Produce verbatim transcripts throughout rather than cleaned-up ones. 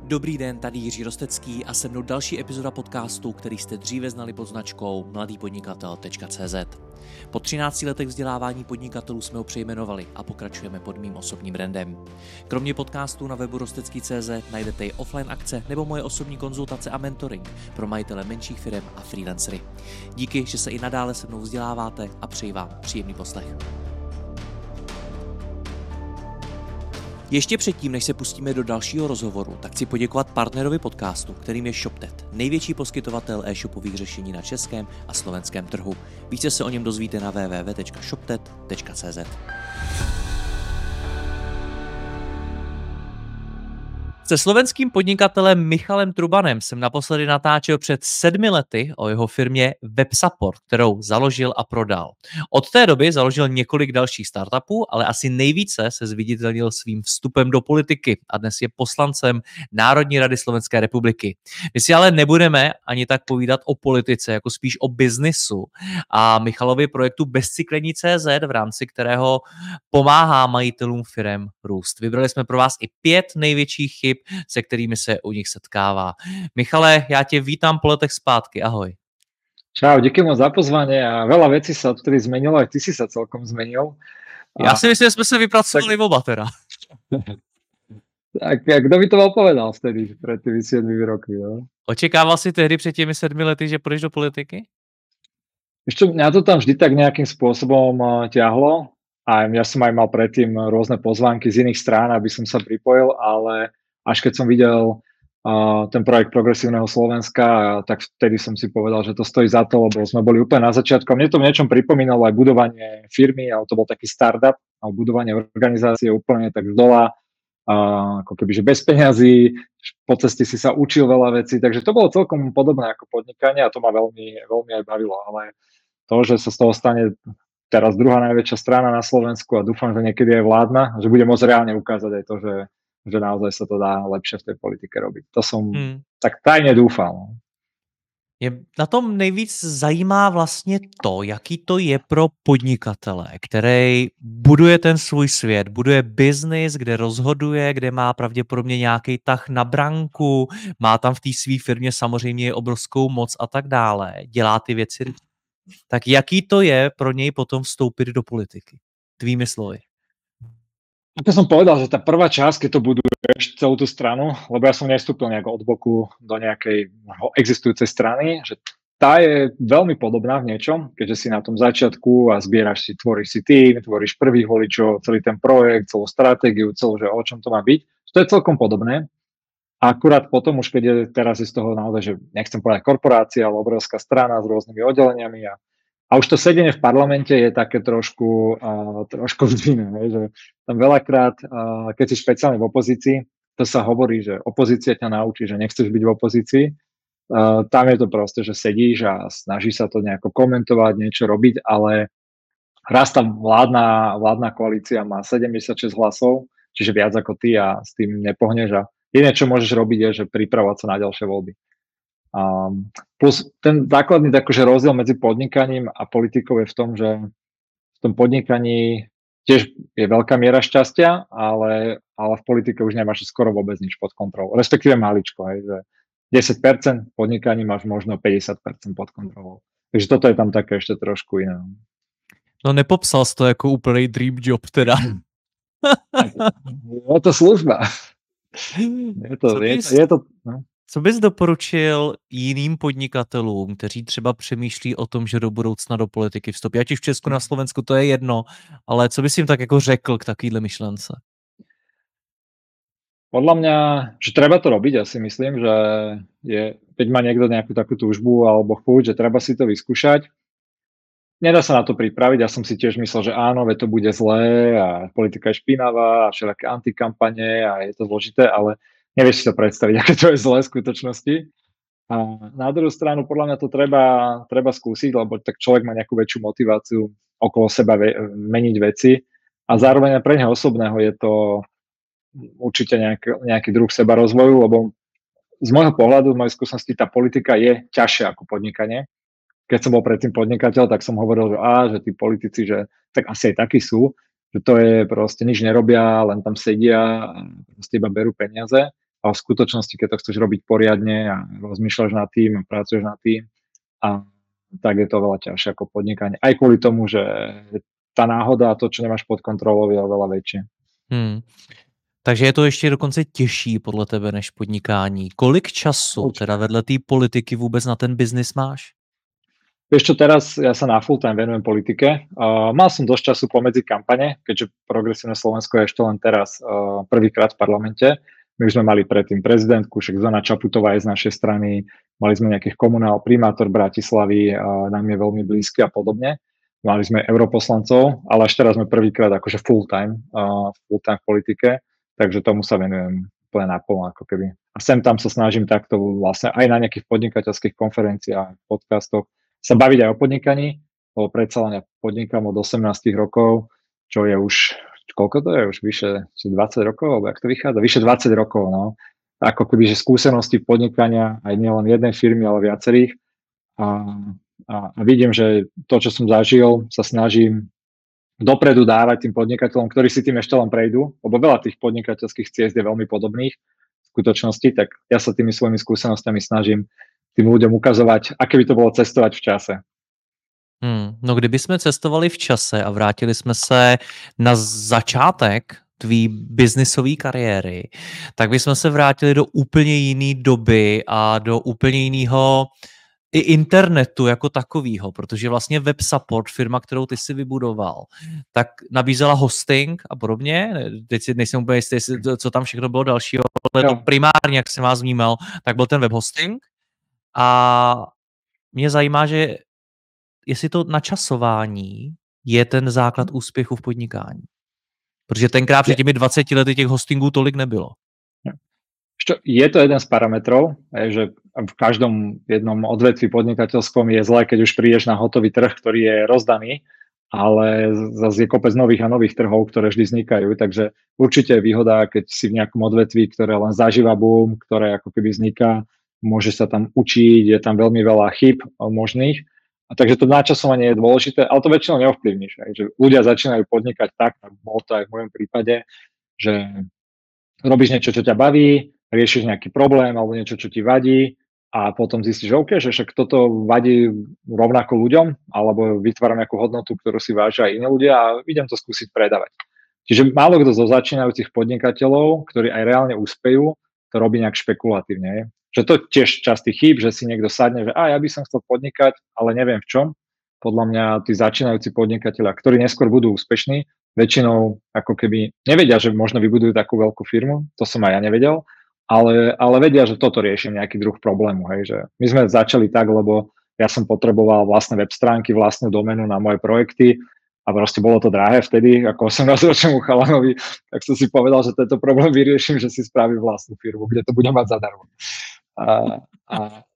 Dobrý den, tady Jiří Rostecký a se mnou další epizoda podcastu, který jste dříve znali pod značkou mladý podnikatel tečka cé zet. Po třinácti letech vzdělávání podnikatelů jsme ho přejmenovali a pokračujeme pod mým osobním brandem. Kromě podcastů na webu rostecký tečka cé zet najdete i offline akce nebo moje osobní konzultace a mentoring pro majitele menších firem a freelancery. Díky, že se i nadále se mnou vzděláváte a přeji vám příjemný poslech. Ještě předtím, než se pustíme do dalšího rozhovoru, tak chci poděkovat partnerovi podcastu, kterým je ShopTet, největší poskytovatel e-shopových řešení na českém a slovenském trhu. Více se o něm dozvíte na w w w tečka shoptet tečka cé zet. Se slovenským podnikatelem Michalem Trubanem jsem naposledy natáčel před sedmi lety o jeho firmě WebSupport, kterou založil a prodal. Od té doby založil několik dalších startupů, ale asi nejvíce se zviditelnil svým vstupem do politiky a dnes je poslancem Národní rady Slovenské republiky. My si ale nebudeme ani tak povídat o politice, jako spíš o biznisu a Michalovi projektu bezcyklení tečka cé zet, v rámci kterého pomáhá majitelům firem růst. Vybrali jsme pro vás i pět největších chyb, se kterými se u nich setkává. Michale, já tě vítám po letech zpátky, ahoj. Čau, díky moc za pozvanie a veľa vecí sa odtedy zmenilo, aj ty si sa celkom zmenil. Já si myslím, že jsme se vypracovali tak... oba teda. Tak kdo by to mal povedal vtedy, pred tými siedmimi rokmi, no? Očekával si tehdy před těmi sedmi lety, že půjdeš do politiky? Ešte mňa to tam vždy tak nejakým spôsobom ťahlo a ja som aj mal predtým rôzne pozvánky z iných strán, aby som sa pripojil, ale až keď som videl uh, ten projekt Progresívneho Slovenska, tak vtedy som si povedal, že to stojí za to, lebo sme boli úplne na začiatku. Mne to v niečom pripomínalo aj budovanie firmy, ale to bol taký startup, a budovanie organizácie úplne tak z dola, uh, ako keby, že bez peňazí, po ceste si sa učil veľa vecí, takže to bolo celkom podobné ako podnikanie a to ma veľmi, veľmi aj bavilo, ale to, že sa z toho stane teraz druhá najväčšia strana na Slovensku a dúfam, že niekedy aj vládna, že bude môcť reálne ukázať aj to, že že naozaj sa to dá lepšie v tej politike robiť. To som hmm. tak tajne dúfal. Mě na tom nejvíc zajímá vlastně to, jaký to je pro podnikatele, který buduje ten svůj svět, buduje biznis, kde rozhoduje, kde má pravděpodobně nějaký tah na branku, má tam v té své firmě samozřejmě obrovskou moc a tak dále, dělá ty věci. Tak jaký to je pro něj potom vstoupit do politiky? Tvými slovy. Ako som povedal, že tá prvá časť, keď to buduješ celú tú stranu, lebo ja som nestúpil nejak od boku do nejakej existujúcej strany, že tá je veľmi podobná v niečom, keďže si na tom začiatku a zbieraš si, tvoríš si tým, tvoríš prvých voličov, celý ten projekt, celú stratégiu, celú, že o čom to má byť. To je celkom podobné. A akurát potom už, keď je teraz je z toho naozaj, že nechcem povedať korporácia, ale obrovská strana s rôznymi oddeleniami a A už to sedenie v parlamente je také trošku, uh, trošku zdviné, že tam veľakrát, uh, keď si špeciálne v opozícii, to sa hovorí, že opozícia ťa naučí, že nechceš byť v opozícii. Uh, tam je to proste, že sedíš a snažíš sa to nejako komentovať, niečo robiť, ale raz tá vládna, vládna koalícia má sedemdesiatšesť hlasov, čiže viac ako ty a s tým nepohneš a jediné, čo môžeš robiť, je, že pripravovať sa na ďalšie voľby. Um, plus ten základný akože rozdiel medzi podnikaním a politikou je v tom, že v tom podnikaní tiež je veľká miera šťastia, ale, ale v politike už nemáš skoro vôbec nič pod kontrolou. Respektíve maličko, hej, že desať percent podnikaní máš možno päťdesiat percent pod kontrolou. Takže toto je tam také ešte trošku iné. No nepopsal si to ako úplný dream job teda. Je to služba. Je to, je, je to no. Co bys doporučil jiným podnikatelům, kteří třeba přemýšlí o tom, že do budoucna do politiky vstoupí? Ať už v Česku, na Slovensku, to je jedno, ale co bys jim tak jako řekl k takovýhle myšlence? Podľa mňa, že treba to robiť, ja si myslím, že je, keď má niekto nejakú takú túžbu alebo chuť, že treba si to vyskúšať. Nedá sa na to pripraviť, ja som si tiež myslel, že áno, veď to bude zlé a politika je špinavá a všelijaké antikampane a je to zložité, ale nevieš si to predstaviť, aké to je zlé v skutočnosti. A na druhú stranu, podľa mňa to treba, treba skúsiť, lebo tak človek má nejakú väčšiu motiváciu okolo seba ve- meniť veci a zároveň aj pre neho osobného je to určite nejaký, nejaký druh seba rozvoju, lebo z môjho pohľadu, z mojej skúsenosti, tá politika je ťažšia ako podnikanie. Keď som bol predtým podnikateľ, tak som hovoril, že á, že tí politici, že tak asi aj takí sú, že to je proste nič nerobia, len tam sedia a proste iba berú peniaze. ale v skutočnosti, keď to chceš robiť poriadne a rozmýšľaš nad tým a pracuješ nad tým, a tak je to veľa ťažšie ako podnikanie. Aj kvôli tomu, že tá náhoda a to, čo nemáš pod kontrolou, je oveľa väčšie. Hmm. Takže je to ještě dokonce těžší podle tebe než podnikání. Kolik času Určite. teda vedle té politiky vůbec na ten biznis máš? Vieš čo, teraz ja sa na full time venujem politike. Uh, mal som dosť času pomedzi kampane, keďže Progresívne Slovensko je ešte len teraz uh, prvýkrát v parlamente. My už sme mali predtým prezidentku, však Zuzana Čaputová je z našej strany, mali sme nejakých komunál, primátor Bratislavy, uh, nám je veľmi blízky a podobne. Mali sme europoslancov, ale až teraz sme prvýkrát akože full time, uh, full time v politike, takže tomu sa venujem úplne naplno ako keby. A sem tam sa snažím takto vlastne aj na nejakých podnikateľských konferenciách, podcastoch sa baviť aj o podnikaní, lebo predsa len ja podnikám od osemnásť rokov, čo je už, koľko to je, už vyše dvadsať rokov, alebo jak to vychádza? Vyše dvadsať rokov, no. Ako keby, že skúsenosti podnikania aj nielen jednej firmy, ale viacerých. A, a, a vidím, že to, čo som zažil, sa snažím dopredu dávať tým podnikateľom, ktorí si tým ešte len prejdú, lebo veľa tých podnikateľských ciest je veľmi podobných v skutočnosti, tak ja sa tými svojimi skúsenostami snažím tým ľuďom ukazovať, aké by to bolo cestovať v čase. Hmm. No kdyby jsme cestovali v čase a vrátili jsme se na začátek tvý biznisové kariéry, tak bychom se vrátili do úplně jiné doby a do úplně jiného i internetu jako takovýho, protože vlastně WebSupport, firma, kterou ty si vybudoval, tak nabízela hosting a podobně. Teď si nejsem úplně jistý, co tam všechno bylo dalšího, ale to primárně, jak jsem vás vnímal, tak byl ten web hosting. A mě zajímá, že jestli to načasování je ten základ úspěchu v podnikání. Protože tenkrát před těmi dvaceti lety těch hostingů tolik nebylo. Je to jeden z parametrov, že v každom jednom odvetví podnikateľskom je zlé, keď už prídeš na hotový trh, ktorý je rozdaný, ale zase je kopec nových a nových trhov, ktoré vždy vznikajú, takže určite je výhoda, keď si v nejakom odvetví, ktoré len zažíva boom, ktoré ako keby vzniká, môže sa tam učiť, je tam veľmi veľa chýb možných. A takže to načasovanie je dôležité, ale to väčšinou neovplyvníš. Že ľudia začínajú podnikať tak, tak bolo to aj v mojom prípade, že robíš niečo, čo ťa baví, riešiš nejaký problém alebo niečo, čo ti vadí a potom zistíš, že OK, že však toto vadí rovnako ľuďom alebo vytváram nejakú hodnotu, ktorú si vážia aj iní ľudia a idem to skúsiť predávať. Čiže málo kto zo začínajúcich podnikateľov, ktorí aj reálne úspejú, to robí nejak špekulatívne. Že to tiež častý chýb, že si niekto sadne, že a ja by som chcel podnikať, ale neviem v čom. Podľa mňa tí začínajúci podnikatelia, ktorí neskôr budú úspešní, väčšinou ako keby nevedia, že možno vybudujú takú veľkú firmu, to som aj ja nevedel, ale, ale vedia, že toto riešim nejaký druh problému. Hej, že my sme začali tak, lebo ja som potreboval vlastné web stránky, vlastnú doménu na moje projekty a proste bolo to drahé vtedy, ako osemnásťročnému chalanovi, tak som si povedal, že tento problém vyriešim, že si spravím vlastnú firmu, kde to budem mať zadarmo. A, a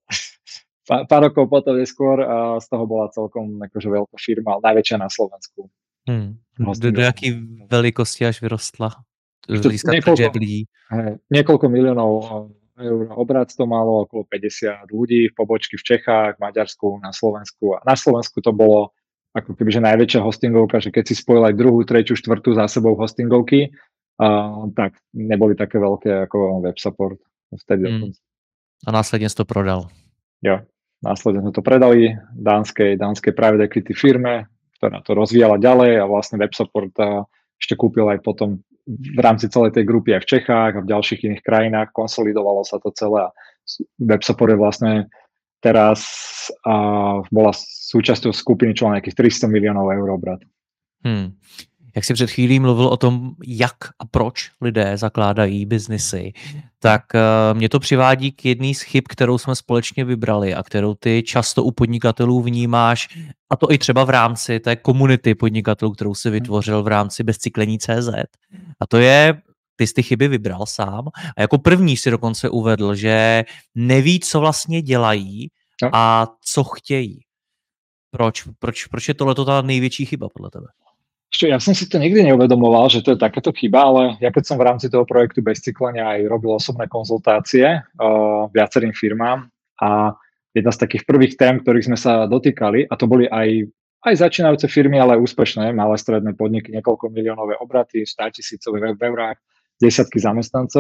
pár rokov potom neskôr a z toho bola celkom akože veľká firma, najväčšia na Slovensku. Hmm. Do, do jaký velikosti až vyrostla? Niekoľko, niekoľko miliónov eur obrat to malo, okolo päťdesiat ľudí, pobočky v Čechách, Maďarsku, na Slovensku. A na Slovensku to bolo ako keby, že najväčšia hostingovka, že keď si spojil aj druhú, tretiu, štvrtú za sebou hostingovky, uh, tak neboli také veľké ako WebSupport vtedy. Hmm. A následne si to prodal. Jo, následne sme to predali dánskej, dánskej private equity firme, ktorá to rozvíjala ďalej a vlastne WebSupport ešte kúpil aj potom v rámci celej tej grupy aj v Čechách a v ďalších iných krajinách, konsolidovalo sa to celé a WebSupport je vlastne teraz a bola súčasťou skupiny, čo má nejakých tristo miliónov eur obrat. Hmm. Jak jsi před chvílí mluvil o tom, jak a proč lidé zakládají biznesy, tak uh, mě to přivádí k jedné z chyb, kterou jsme společně vybrali a kterou ty často u podnikatelů vnímáš, a to i třeba v rámci té komunity podnikatelů, kterou si vytvořil v rámci bezcyklení tečka cé zet. A to je, ty jsi ty chyby vybral sám a jako první si dokonce uvedl, že neví, co vlastně dělají a co chtějí. Proč? Proč, proč je tohleto ta největší chyba podle tebe? Ja som si to nikdy neuvedomoval, že to je takáto chyba, ale ja keď som v rámci toho projektu Bezcyklenia aj robil osobné konzultácie uh, viacerým firmám a jedna z takých prvých tém, ktorých sme sa dotýkali, a to boli aj, aj začínajúce firmy, ale aj úspešné, malé stredné podniky, niekoľko miliónové obraty, státisícové v eurách, desiatky zamestnancov,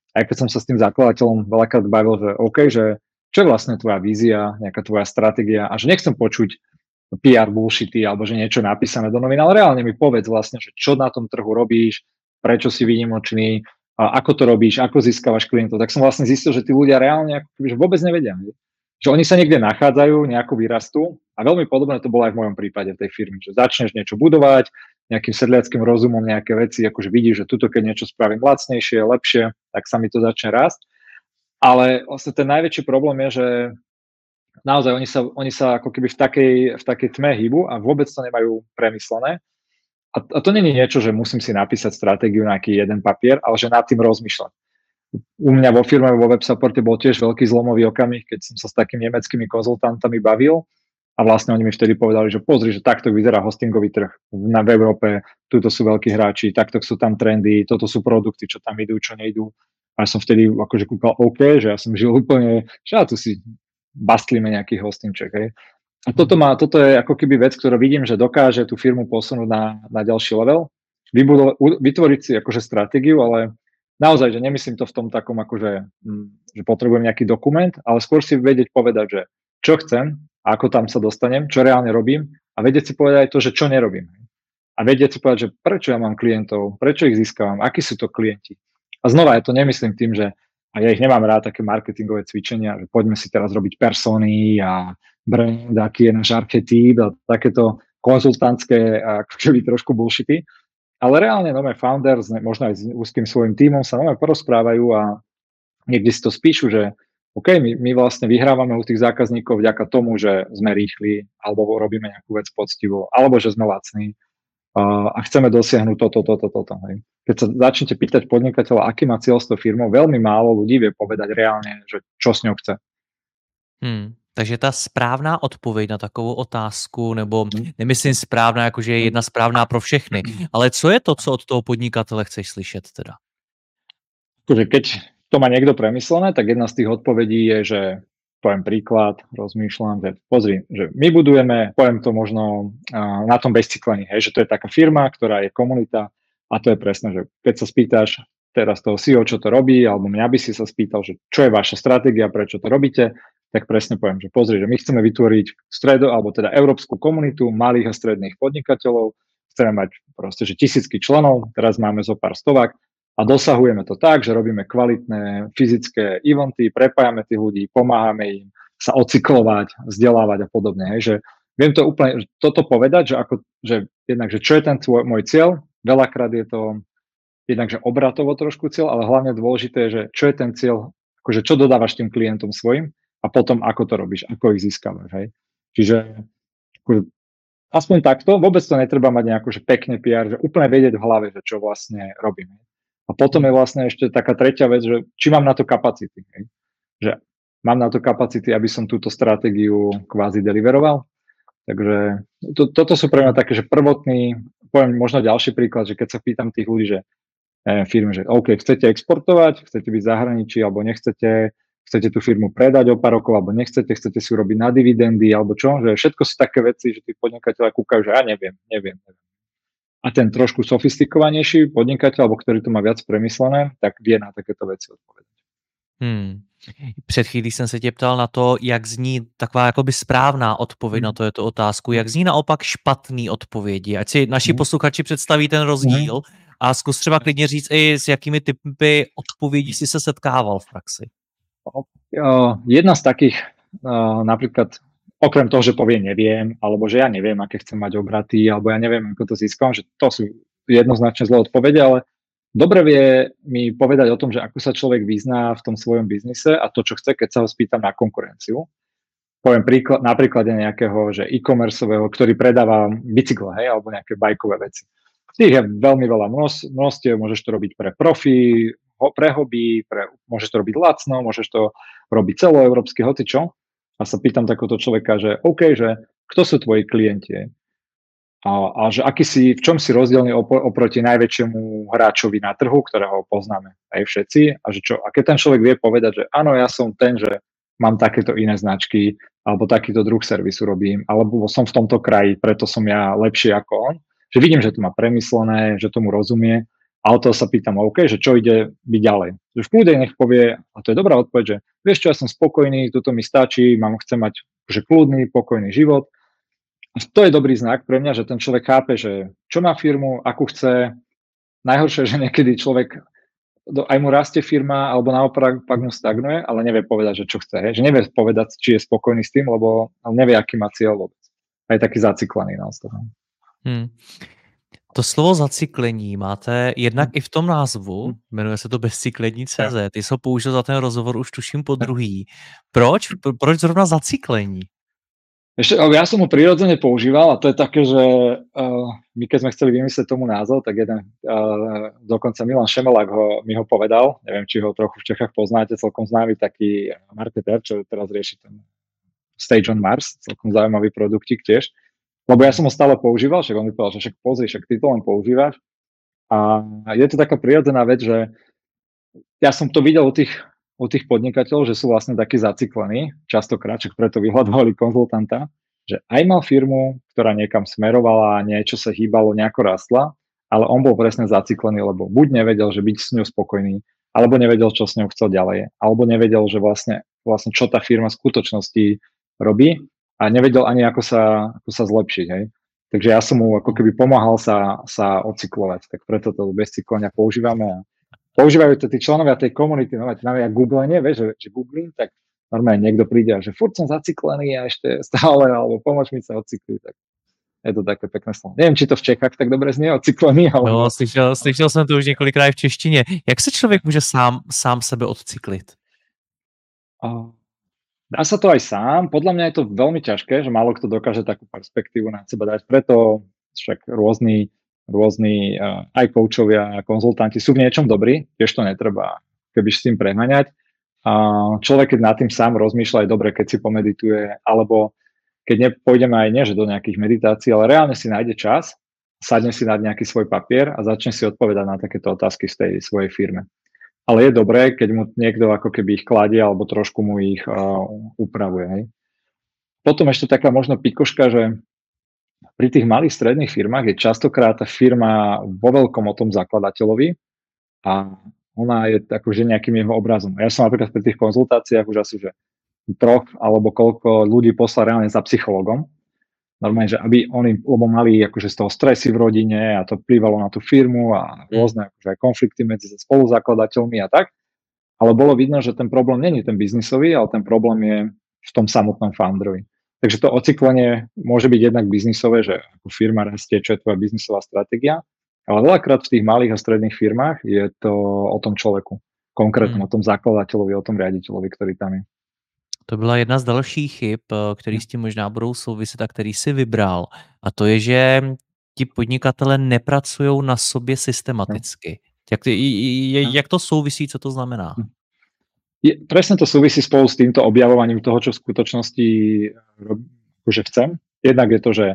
aj keď som sa s tým zakladateľom veľakrát bavil, že OK, že čo je vlastne tvoja vízia, nejaká tvoja stratégia a že nechcem počuť pé er bullshity alebo že niečo napísané do novín, ale reálne mi povedz vlastne, že čo na tom trhu robíš, prečo si výnimočný, a ako to robíš, ako získavaš klientov. Tak som vlastne zistil, že tí ľudia reálne ako keby, že vôbec nevedia. Že oni sa niekde nachádzajú, nejako vyrastú a veľmi podobné to bolo aj v mojom prípade v tej firme, že začneš niečo budovať, nejakým sedliackým rozumom nejaké veci, akože vidíš, že tuto keď niečo spravím lacnejšie, lepšie, tak sa mi to začne rásť. Ale vlastne ten najväčší problém je, že naozaj oni sa, oni sa ako keby v takej, v takej tme hýbu a vôbec to nemajú premyslené. A, a to nie je niečo, že musím si napísať stratégiu na nejaký jeden papier, ale že nad tým rozmýšľam. U mňa vo firme, vo WebSupporte bol tiež veľký zlomový okamih, keď som sa s takými nemeckými konzultantami bavil a vlastne oni mi vtedy povedali, že pozri, že takto vyzerá hostingový trh na v Európe, tuto sú veľkí hráči, takto sú tam trendy, toto sú produkty, čo tam idú, čo nejdú. A ja som vtedy akože kúkal OK, že ja som žil úplne, že ja tu si bastlíme nejaký hostingček, hej. A toto, má, toto je ako keby vec, ktorú vidím, že dokáže tú firmu posunúť na, na ďalší level, vybudovať, vytvoriť si akože stratégiu, ale naozaj, že nemyslím to v tom takom akože, že potrebujem nejaký dokument, ale skôr si vedieť povedať, že čo chcem, ako tam sa dostanem, čo reálne robím a vedieť si povedať aj to, že čo nerobím. A vedieť si povedať, že prečo ja mám klientov, prečo ich získavam, akí sú to klienti. A znova, ja to nemyslím tým, že a ja ich nemám rád, také marketingové cvičenia, že poďme si teraz robiť persony a brand, aký je náš archetyp a takéto konzultantské ako keby trošku bullshity. Ale reálne nové founders, možno aj s úzkým svojím tímom sa nové porozprávajú a niekde si to spíšu, že OK, my, my vlastne vyhrávame u tých zákazníkov vďaka tomu, že sme rýchli, alebo robíme nejakú vec poctivo, alebo že sme lacní uh, a chceme dosiahnuť toto, toto, toto. Hej. Keď sa začnete pýtať podnikateľa, aký má cieľ s tou firmou, veľmi málo ľudí vie povedať reálne, že čo s ňou chce. Hmm. Takže ta správná odpověď na takovou otázku, nebo nemyslím správná, jakože je jedna správná pro všechny, ale co je to, co od toho podnikatele chceš slyšet teda? Keď to má niekto premyslené, tak jedna z tých odpovedí je, že poviem príklad, rozmýšľam, že pozri, že my budujeme, poviem to možno uh, na tom bezcyklení, hej, že to je taká firma, ktorá je komunita a to je presne, že keď sa spýtaš teraz toho sí í ó, čo to robí, alebo mňa by si sa spýtal, že čo je vaša stratégia, prečo to robíte, tak presne poviem, že pozri, že my chceme vytvoriť stredo, alebo teda európsku komunitu malých a stredných podnikateľov, chceme mať proste, že tisícky členov, teraz máme zo pár stovák a dosahujeme to tak, že robíme kvalitné fyzické eventy, prepájame tých ľudí, pomáhame im sa ocyklovať, vzdelávať a podobne. Hej, že viem to úplne, toto povedať, že, ako, že jednak, že čo je ten tvoj, môj cieľ, veľakrát je to jednak, že obratovo trošku cieľ, ale hlavne dôležité je, že čo je ten cieľ, akože čo dodávaš tým klientom svojim, a potom ako to robíš, ako ich získavaš, hej. Čiže akože, aspoň takto, vôbec to netreba mať nejako, že pekne pé er, že úplne vedieť v hlave, že čo vlastne robíme. A potom je vlastne ešte taká tretia vec, že či mám na to kapacity, hej. Že mám na to kapacity, aby som túto stratégiu kvázi deliveroval. Takže to, toto sú pre mňa také, že prvotný, poviem možno ďalší príklad, že keď sa pýtam tých ľudí, že firmy, že OK, chcete exportovať, chcete byť v zahraničí, alebo nechcete, chcete tú firmu predať o pár rokov, alebo nechcete, chcete si urobiť na dividendy, alebo čo, že všetko sú také veci, že tí podnikatelia kúkajú, že ja neviem, neviem, neviem. A ten trošku sofistikovanejší podnikateľ, alebo ktorý to má viac premyslené, tak vie na takéto veci odpovedať. Hmm. Před chvílí jsem se tě ptal na to, jak zní taková jakoby správná odpověď hmm. na to, tu otázku, jak zní naopak špatný odpovědi. Ať si naši hmm. posluchači představí ten rozdíl hmm. a zkus třeba klidně říct i s jakými typy odpovědí si se setkával v praxi. Jedna z takých, napríklad, okrem toho, že povie neviem, alebo že ja neviem, aké chcem mať obraty, alebo ja neviem, ako to získam, že to sú jednoznačne zlé odpovede, ale dobre vie mi povedať o tom, že ako sa človek vyzná v tom svojom biznise a to, čo chce, keď sa ho spýtam na konkurenciu. Poviem príklad, napríklad nejakého, že e-commerceového, ktorý predáva bicykle, hej, alebo nejaké bajkové veci. Tých je veľmi veľa množstiev, môžeš to robiť pre profi, pre hobby, pre, môžeš to robiť lacno, môžeš to robiť celoeurópsky, hocičo. A sa pýtam takéhoto človeka, že OK, že kto sú tvoji klienti? A, a že aký si, v čom si rozdielný opr- oproti najväčšiemu hráčovi na trhu, ktorého poznáme aj všetci. A že čo, a keď ten človek vie povedať, že áno, ja som ten, že mám takéto iné značky, alebo takýto druh servisu robím, alebo som v tomto kraji, preto som ja lepší ako on. Že vidím, že to má premyslené, že tomu rozumie. A od toho sa pýtam, OK, že čo ide byť ďalej. Že v kľude nech povie, a to je dobrá odpoveď, že vieš čo, ja som spokojný, toto mi stačí, mám, chcem mať že kľudný, pokojný život. A to je dobrý znak pre mňa, že ten človek chápe, že čo má firmu, akú chce. Najhoršie, že niekedy človek, aj mu rastie firma, alebo naopak pak mu stagnuje, ale nevie povedať, že čo chce. Hej? Že nevie povedať, či je spokojný s tým, lebo nevie, aký má cieľ vôbec. A je taký zaciklený na toho. Hmm. To slovo zacyklení máte jednak i v tom názvu, jmenuje se to bezcyklení tečka cé zet. Ty jsi ho použil za ten rozhovor už tuším po druhý. Proč? Proč zrovna zacyklení? Ešte, ja som ho prirodzene používal a to je také, že uh, my keď sme chceli vymyslieť tomu názov, tak jeden, uh, dokonca Milan Šemelák ho, mi ho povedal, neviem, či ho trochu v Čechách poznáte, celkom známy taký marketér, čo teraz rieši ten Stage on Mars, celkom zaujímavý produktík tiež. Lebo ja som ho stále používal, však on mi povedal, že však pozri, však ty to len používaš. A je to taká prirodzená vec, že ja som to videl u tých, u tých podnikateľov, že sú vlastne takí zaciklení, častokrát, však preto vyhľadovali konzultanta, že aj mal firmu, ktorá niekam smerovala, niečo sa hýbalo, nejako rastla, ale on bol presne zaciklený, lebo buď nevedel, že byť s ňou spokojný, alebo nevedel, čo s ňou chcel ďalej, alebo nevedel, že vlastne, vlastne čo tá firma v skutočnosti robí, a nevedel ani, ako sa, ako sa zlepšiť. Hej. Takže ja som mu ako keby pomáhal sa, sa ocyklovať, tak preto to bez cyklenia používame. A používajú to tí členovia tej komunity, no máte ja googlenie, vieš, že, že googlím, tak normálne niekto príde a že furt som zacyklený a ešte stále, alebo pomôž mi sa ocykliť, tak je to také pekné slovo. Neviem, či to v Čechách tak dobre znie, ocyklený, ale... No, slyšel, slyšel jsem to už několikrát v češtině. Jak se člověk může sám, sám sebe odcyklit? A... Dá sa to aj sám, podľa mňa je to veľmi ťažké, že málo kto dokáže takú perspektívu na seba dať, preto však rôzni, rôzni uh, aj coachovia a konzultanti sú v niečom dobrí, tiež to netreba keby s tým preháňať. Uh, človek, keď nad tým sám rozmýšľa, je dobre, keď si pomedituje, alebo keď nepôjdeme aj nie, že do nejakých meditácií, ale reálne si nájde čas, sadne si nad nejaký svoj papier a začne si odpovedať na takéto otázky z tej svojej firme. Ale je dobré, keď mu niekto ako keby ich kladie alebo trošku mu ich uh, upravuje. Hej. Potom ešte taká možno pikoška, že pri tých malých stredných firmách je častokrát tá firma vo veľkom o tom zakladateľovi a ona je akože nejakým jeho obrazom. Ja som napríklad pri tých konzultáciách už asi že troch alebo koľko ľudí poslal reálne za psychologom. Normálne, že aby oni, lebo mali akože z toho stresy v rodine a to vplyvalo na tú firmu a rôzne akože aj konflikty medzi spoluzakladateľmi a tak. Ale bolo vidno, že ten problém nie je ten biznisový, ale ten problém je v tom samotnom founderovi. Takže to ocyklenie môže byť jednak biznisové, že ako firma rastie, čo je tvoja biznisová stratégia, ale veľakrát v tých malých a stredných firmách je to o tom človeku, konkrétne hmm. o tom zakladateľovi, o tom riaditeľovi, ktorý tam je. To byla jedna z dalších chyb, který s tím možná budou souviset a který si vybral. A to je, že ti podnikatelé nepracují na sobě systematicky. Jak, jak to souvisí, co to znamená? Je, presne to súvisí spolu s týmto objavovaním toho, čo v skutočnosti akože chcem. Jednak je to, že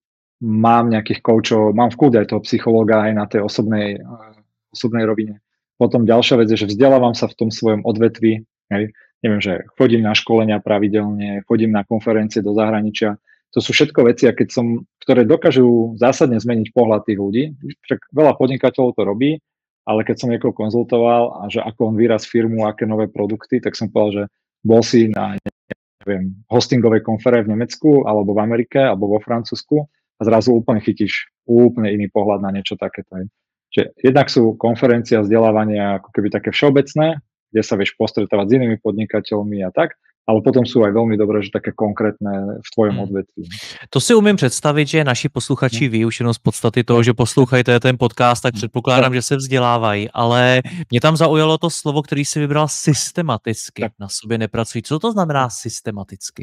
mám nejakých koučov, mám v kľude aj toho psychológa aj na tej osobnej, osobnej rovine. Potom ďalšia vec je, že vzdelávam sa v tom svojom odvetví, hej. Neviem, že chodím na školenia pravidelne, chodím na konferencie do zahraničia. To sú všetko veci, a keď som, ktoré dokážu zásadne zmeniť pohľad tých ľudí. Však veľa podnikateľov to robí, ale keď som niekoho konzultoval a že ako on vyraz firmu, aké nové produkty, tak som povedal, že bol si na neviem, hostingovej konfere v Nemecku, alebo v Amerike, alebo vo Francúzsku a zrazu úplne chytíš úplne iný pohľad na niečo takéto. Čiže jednak sú konferencie a vzdelávania ako keby také všeobecné, kde sa vieš postretávať s inými podnikateľmi a tak, ale potom sú aj veľmi dobré, že také konkrétne v tvojom hmm. odvetví. To si umím představit, že naši posluchači ví už jenom z podstaty toho, že poslouchají ten podcast, tak předpokládám, že se vzdělávají, ale mě tam zaujalo to slovo, který si vybral systematicky. Tak. Na sobě nepracují. Co to znamená systematicky?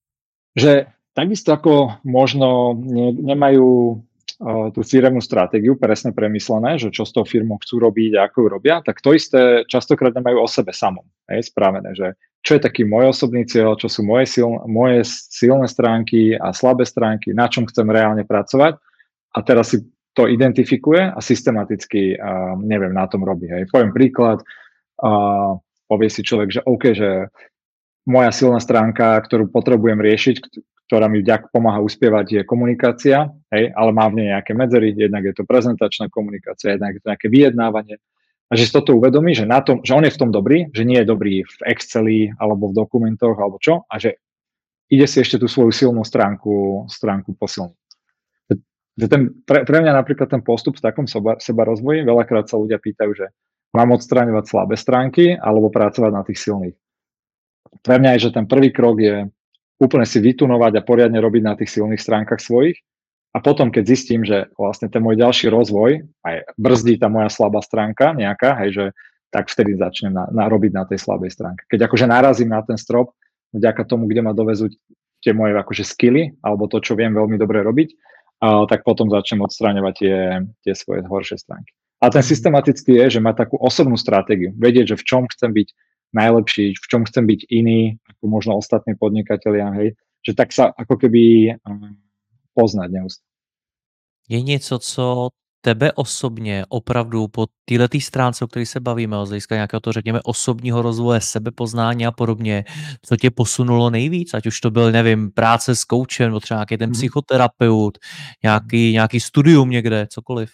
Že takisto ako možno ne, nemajú tú firemnú stratégiu presne premyslené, že čo s tou firmou chcú robiť a ako ju robia, tak to isté častokrát nemajú o sebe samom. Hej, správené, že čo je taký môj osobný cieľ, čo sú moje, siln- moje silné stránky a slabé stránky, na čom chcem reálne pracovať a teraz si to identifikuje a systematicky, uh, neviem, na tom robí. Hej. Poviem príklad, uh, povie si človek, že OK, že moja silná stránka, ktorú potrebujem riešiť, ktorá mi vďak pomáha uspievať, je komunikácia, hej, ale má v nej nejaké medzery, jednak je to prezentačná komunikácia, jednak je to nejaké vyjednávanie. A že si toto uvedomí, že, na tom, že on je v tom dobrý, že nie je dobrý v Exceli alebo v dokumentoch alebo čo, a že ide si ešte tú svoju silnú stránku, stránku posilniť. Že ten, pre, pre mňa napríklad ten postup v takom seba, seba rozvoji, veľakrát sa ľudia pýtajú, že mám odstraňovať slabé stránky alebo pracovať na tých silných. Pre mňa je, že ten prvý krok je úplne si vytunovať a poriadne robiť na tých silných stránkach svojich a potom, keď zistím, že vlastne ten môj ďalší rozvoj aj brzdí tá moja slabá stránka nejaká, hej, že tak vtedy začnem na, na, robiť na tej slabej stránke. Keď akože narazím na ten strop, vďaka tomu, kde ma dovezú tie moje akože skilly alebo to, čo viem veľmi dobre robiť, a, tak potom začnem odstráňovať tie, tie svoje horšie stránky. A ten systematický je, že má takú osobnú stratégiu. Vedieť, že v čom chcem byť najlepší, v čom chcem byť iný, ako možno ostatní podnikatelia, hej, že tak sa ako keby um, poznať neustále. Je něco, co tebe osobně opravdu po této stránce, o které se bavíme, z hlediska nějakého to, řekněme, osobního rozvoje, sebepoznání a podobně, co tě posunulo nejvíc, ať už to byl, nevím, práce s koučem, nebo třeba nějaký ten psychoterapeut, nějaký, nějaký studium někde, cokoliv.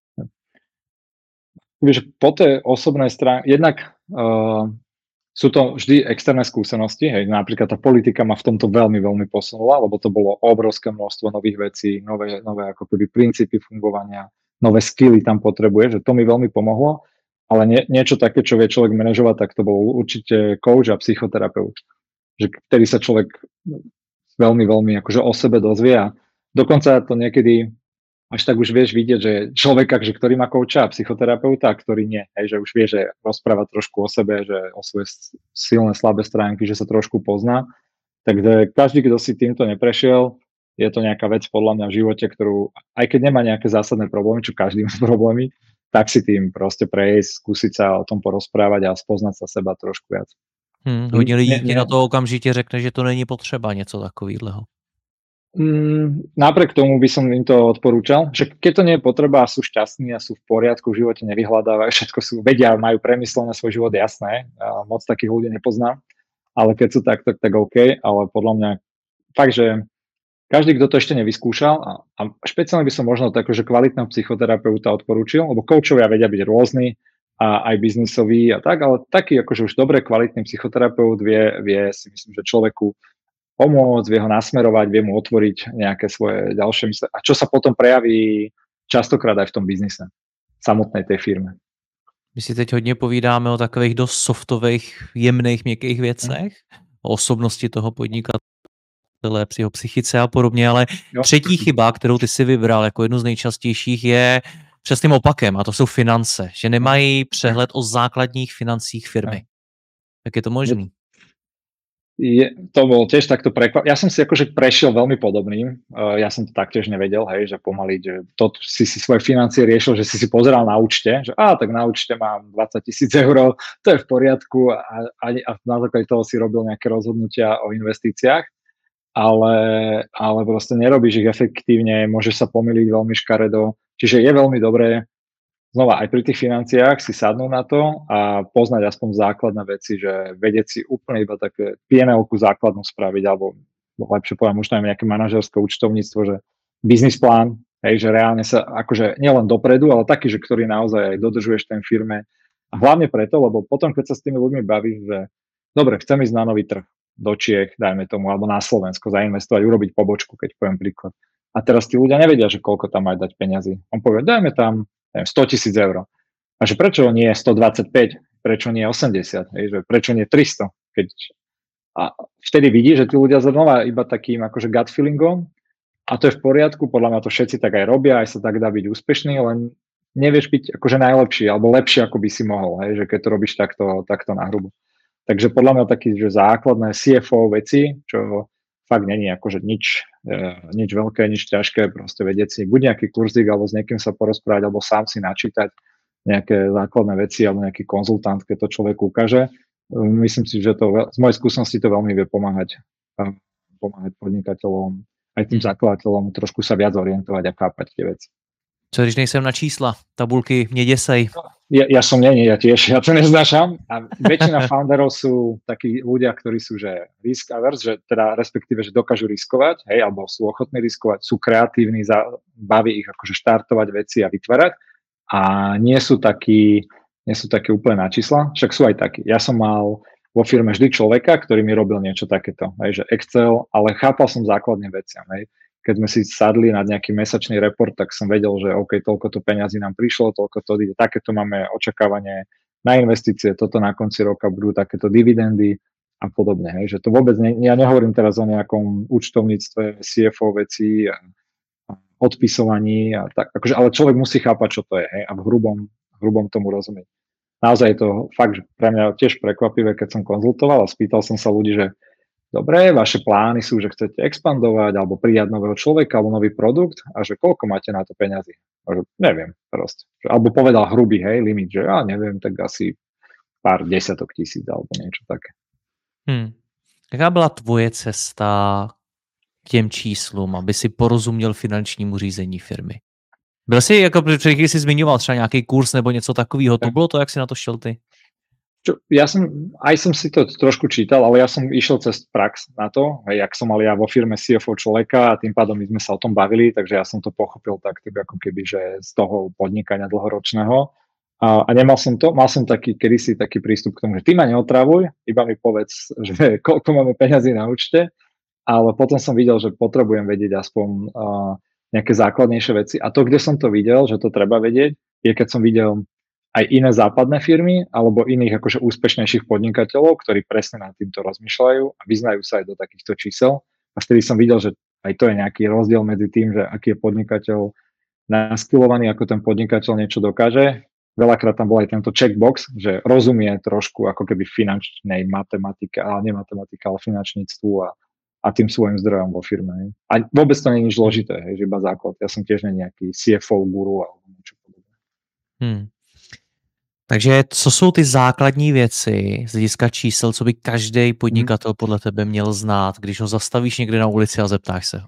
Víš, po té osobnej stránke, jednak uh, sú to vždy externé skúsenosti, hej, napríklad tá politika ma v tomto veľmi, veľmi posunula, lebo to bolo obrovské množstvo nových vecí, nové, nové ako keby princípy fungovania, nové skilly tam potrebuje, že to mi veľmi pomohlo, ale nie, niečo také, čo vie človek manažovať, tak to bol určite coach a psychoterapeut. Že vtedy sa človek veľmi, veľmi akože o sebe dozvie a dokonca to niekedy až tak už vieš vidieť, že človeka, že ktorý má kouča a psychoterapeuta, a ktorý nie, hej, že už vie, že rozpráva trošku o sebe, že o svoje silné, slabé stránky, že sa trošku pozná. Takže každý, kto si týmto neprešiel, je to nejaká vec podľa mňa v živote, ktorú, aj keď nemá nejaké zásadné problémy, čo každý má problémy, tak si tým proste prejsť, skúsiť sa o tom porozprávať a spoznať sa seba trošku viac. Hmm, hodně lidí ti na to okamžitě řekne, že to není potřeba něco takového. Mm, napriek tomu by som im to odporúčal, že keď to nie je potreba a sú šťastní a sú v poriadku, v živote nevyhľadávajú, všetko sú, vedia, majú premyslené svoj život, jasné, a moc takých ľudí nepoznám, ale keď sú tak, tak, tak OK, ale podľa mňa fakt, že každý, kto to ešte nevyskúšal a, a špeciálne by som možno takého, že kvalitného psychoterapeuta odporúčil, lebo koučovia vedia byť rôzni a aj biznisový a tak, ale taký akože už dobre kvalitný psychoterapeut vie, vie si myslím, že človeku pomôcť, vie ho nasmerovať, vie mu otvoriť nejaké svoje ďalšie mysle. A čo sa potom prejaví častokrát aj v tom biznise, samotnej tej firme. My si teď hodně povídáme o takových dost softových, jemných, měkkých věcech, hmm. o osobnosti toho podnikatele, při jeho psychice a podobně, ale jo. Třetí chyba, kterou ty si vybral jako jednu z nejčastějších, je přesným opakem, a to jsou finance, že nemají přehled o základních financích firmy. Jak je to možné? Je, to bol tiež takto prekvap. Ja som si akože prešiel veľmi podobným. Uh, ja som to taktiež nevedel, hej, že pomaly, že to si si svoje financie riešil, že si si pozeral na účte, že á, tak na účte mám dvadsať tisíc eur, to je v poriadku a, a, a na základe toho si robil nejaké rozhodnutia o investíciách, ale, ale proste nerobíš ich efektívne, môžeš sa pomýliť veľmi škaredo, čiže je veľmi dobré znova, aj pri tých financiách si sadnú na to a poznať aspoň základné veci, že vedieť si úplne iba také pé en elku základnú spraviť, alebo lepšie povedať, možno aj nejaké manažerské účtovníctvo, že biznis plán, hej, že reálne sa, akože nielen dopredu, ale taký, že ktorý naozaj aj dodržuješ ten firme. A hlavne preto, lebo potom, keď sa s tými ľuďmi bavíš, že dobre, chcem ísť na nový trh, do Čiech, dajme tomu, alebo na Slovensko, zainvestovať, urobiť pobočku, keď poviem príklad. A teraz tí ľudia nevedia, že koľko tam majú dať peňazí. On povie, dajme tam sto tisíc eur. A že prečo nie je stodvadsaťpäť? Prečo nie osemdesiat? Hej, že prečo nie tristo? Keď... A vtedy vidí, že tí ľudia znova iba takým akože gut feelingom a to je v poriadku, podľa mňa to všetci tak aj robia, aj sa tak dá byť úspešný, len nevieš byť akože najlepší alebo lepšie, ako by si mohol, hej, že keď to robíš takto, takto nahrubo. Takže podľa mňa taký, že základné C F O veci, čo fakt není akože nič, e, nič veľké, nič ťažké, proste vedieť si buď nejaký kurzík, alebo s niekým sa porozprávať, alebo sám si načítať nejaké základné veci, alebo nejaký konzultant, keď to človek ukáže. Myslím si, že to z mojej skúsenosti to veľmi vie pomáhať, pomáhať podnikateľom, aj tým zakladateľom trošku sa viac orientovať a chápať tie veci. Co když nejsem na čísla? Tabulky mě děsej. Ja, ja som nie, ja tiež, ja to neznášam. A väčšina founderov sú takí ľudia, ktorí sú, že risk averse, že teda respektíve, že dokážu riskovať, hej, alebo sú ochotní riskovať, sú kreatívni, za, baví ich akože štartovať veci a vytvárať a nie sú takí, nie sú takí úplne na čísla, však sú aj takí. Ja som mal vo firme vždy človeka, ktorý mi robil niečo takéto, hej, že Excel, ale chápal som základné veci, hej. Keď sme si sadli na nejaký mesačný report, tak som vedel, že OK, toľko to peňazí nám prišlo, toľko to ide, takéto máme očakávanie na investície, toto na konci roka budú takéto dividendy a podobne. Hej. Že to vôbec, ne, ja nehovorím teraz o nejakom účtovníctve, C F O veci a, a odpisovaní, a tak, akože, ale človek musí chápať, čo to je, hej, a v hrubom, v hrubom tomu rozumieť. Naozaj je to fakt pre mňa tiež prekvapivé, keď som konzultoval a spýtal som sa ľudí, že dobre, vaše plány sú, že chcete expandovať alebo prijať nového človeka alebo nový produkt a že koľko máte na to peňazí? A že neviem proste. Alebo povedal hrubý, hej, limit, že ja neviem, tak asi pár desiatok tisíc alebo niečo také. Hmm. Jaká byla tvoje cesta k těm číslům, aby si porozuměl finančnímu řízení firmy? Byl jsi, jako když jsi zmiňoval třeba nějaký kurz nebo něco takového, to bylo to, jak si na to šel ty? Čo, ja som, aj som si to trošku čítal, ale ja som išiel cez prax na to, hej, jak som mal ja vo firme C F O človeka a tým pádom my sme sa o tom bavili, takže ja som to pochopil tak, tak ako keby, že z toho podnikania dlhoročného. A, a nemal som to, mal som taký, kedysi taký prístup k tomu, že ty ma neotravuj, iba mi povedz, že koľko máme peňazí na účte, ale potom som videl, že potrebujem vedieť aspoň uh, nejaké základnejšie veci. A to, kde som to videl, že to treba vedieť, je keď som videl aj iné západné firmy alebo iných akože úspešnejších podnikateľov, ktorí presne nad týmto rozmýšľajú a vyznajú sa aj do takýchto čísel. A vtedy som videl, že aj to je nejaký rozdiel medzi tým, že aký je podnikateľ naskilovaný, ako ten podnikateľ niečo dokáže. Veľakrát tam bol aj tento checkbox, že rozumie trošku ako keby finančnej matematike, ale nie matematika, ale finančníctvu a, a tým svojim zdrojom vo firme. A vôbec to nie je nič zložité, hej, že iba základ. Ja som tiež nie nejaký C F O guru alebo niečo podobné. Hmm. Takže co jsou ty základní věci z hlediska čísel, co by každý podnikatel podle tebe měl znát, když ho zastavíš někde na ulici a zeptáš se ho?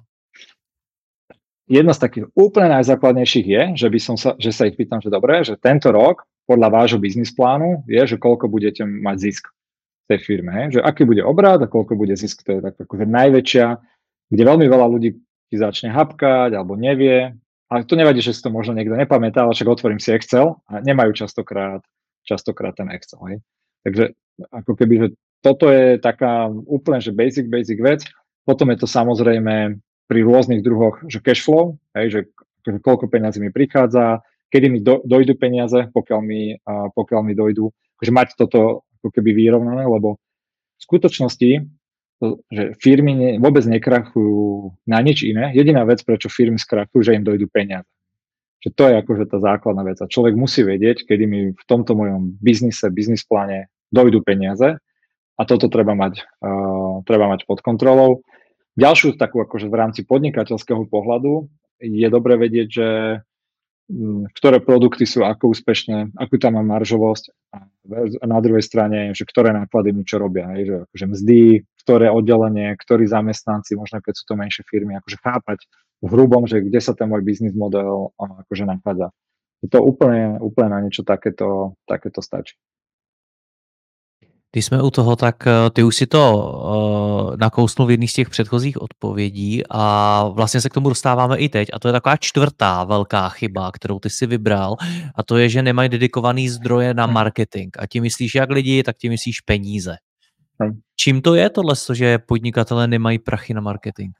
Jedna z takých úplne najzákladnejších je, že, by som sa, že sa ich pýtam, že dobre, že tento rok podľa vášho biznis plánu je, že koľko budete mať zisk v tej firme, že aký bude obrat a koľko bude zisk, to je tak akože najväčšia, kde veľmi veľa ľudí ti začne hapkať alebo nevie. Ale to nevadí, že si to možno niekto nepamätá, ale však otvorím si Excel a nemajú častokrát, častokrát ten Excel. Hej. Takže ako keby, že toto je taká úplne, že basic, basic vec. Potom je to samozrejme pri rôznych druhoch, že cash flow, hej, že, že koľko peniazy mi prichádza, kedy mi do, dojdu peniaze, pokiaľ mi, uh, pokiaľ mi dojdu, že mať toto ako keby vyrovnané, lebo v skutočnosti to, že firmy ne, vôbec nekrachujú na nič iné. Jediná vec, prečo firmy skrachujú, že im dojdu peniaze. Že to je akože tá základná vec. A človek musí vedieť, kedy mi v tomto mojom biznise, biznis pláne dojdu peniaze a toto treba mať, uh, treba mať pod kontrolou. Ďalšiu takú akože v rámci podnikateľského pohľadu je dobre vedieť, že m, ktoré produkty sú ako úspešné, akú tam má maržovosť a na druhej strane, že ktoré náklady mi čo robia, hej, že akože mzdy, ktoré oddelenie, ktorí zamestnanci, možno keď sú to menšie firmy, akože chápať v hrubom, že kde sa ten môj biznis model akože nachádza. To úplne, úplne na niečo takéto, takéto stačí. Když jsme u toho, tak ty už si to uh, nakousnul v jedných z těch předchozích odpovědí a vlastně se k tomu dostáváme i teď. A to je taková čtvrtá velká chyba, kterou ty si vybral. A to je, že nemají dedikovaný zdroje na marketing. A tím myslíš jak lidi, tak tím myslíš peníze. Hmm. Čím to je tohle, že podnikatelé nemají prachy na marketing?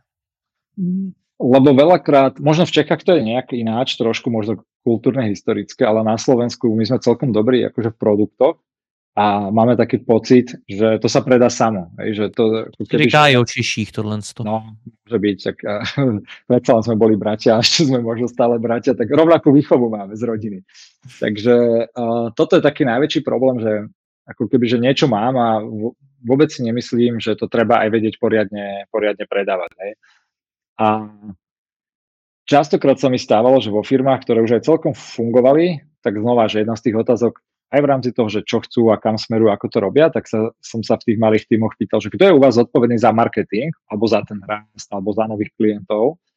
Lebo veľakrát, možno v Čechách to je nejak ináč, trošku možno kultúrne, historické, ale na Slovensku my sme celkom dobrí akože v produktoch. A máme taký pocit, že to sa predá samo. Hej, že to, keby, říkají o Češích tohle. No, môže byť. Tak, predsa sme boli bratia, a ešte sme možno stále bratia, tak rovnakú výchovu máme z rodiny. Takže uh, toto je taký najväčší problém, že ako keby, že niečo mám a vôbec si nemyslím, že to treba aj vedieť poriadne, poriadne predávať. Hej. A častokrát sa mi stávalo, že vo firmách, ktoré už aj celkom fungovali, tak znova, že jedna z tých otázok aj v rámci toho, že čo chcú a kam smerujú, ako to robia, tak sa, som sa v tých malých tímoch pýtal, že kto je u vás zodpovedný za marketing, alebo za ten rast, alebo za nových klientov.